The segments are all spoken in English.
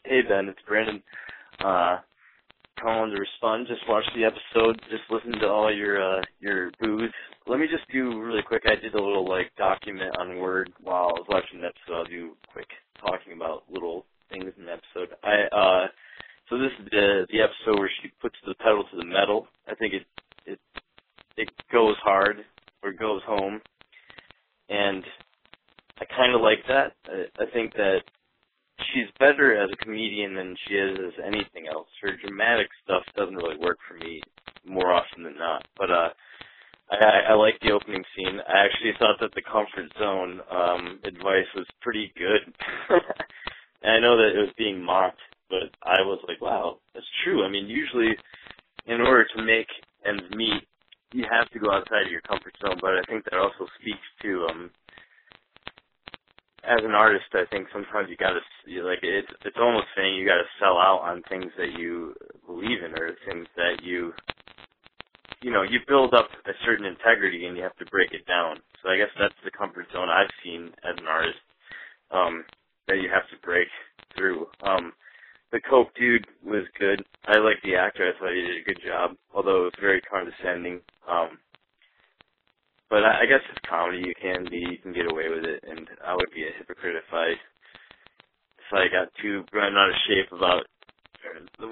Hey Ben, it's Brandon. Calling to respond. Just watched the episode. Just listened to all your booze. Let me just do really quick. I did a little document on Word while I was watching the episode. I'll do quick talking about little things in the episode. So this is the episode where she puts the pedal to the metal. I think it goes hard or goes home, and I kind of like that. I think that she's better as a comedian than she is as anything else. Her dramatic stuff doesn't really work for me more often than not. But I like the opening scene. I actually thought that the comfort zone advice was pretty good. And I know that it was being mocked, but I was like, wow, that's true. I mean, usually in order to make ends meet, you have to go outside of your comfort zone. But I think that also speaks to as an artist, I think sometimes you gotta it's almost saying you gotta sell out on things that you believe in or things that you build up a certain integrity and you have to break it down. So I guess that's the comfort zone I've seen as an artist that you have to break through. The Coke dude was good. I like the actor. I thought he did a good job, although it was very condescending. But I guess it's comedy. You can get away with it, and I would be a hypocrite if I got too bent out of shape about the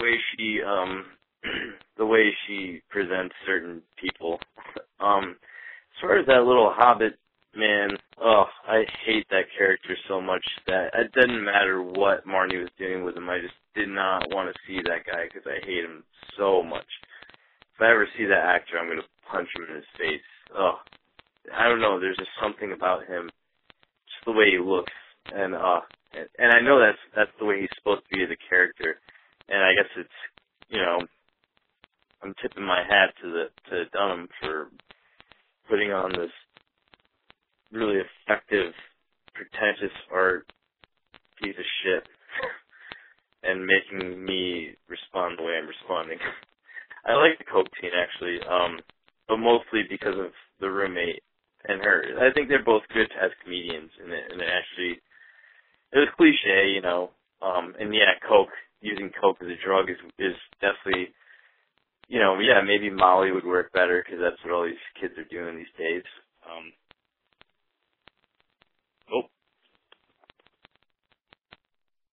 way she presents certain people. As far as that little hobbit man, I hate that character so much that it didn't matter what Marnie was doing with him. I just did not want to see that guy because I hate him so much. If I ever see that actor, I'm gonna punch him in his face. I don't know, there's just something about him, just the way he looks, and I know that's the way he's supposed to be as a character, and I guess it's, I'm tipping my hat to Dunham for putting on this really effective, pretentious art piece of shit, and making me respond the way I'm responding. I like the Coke scene, actually, but mostly because of the roommate and her. I think they're both good as comedians, and it was cliche, and yeah, using Coke as a drug is definitely, maybe Molly would work better because that's what all these kids are doing these days.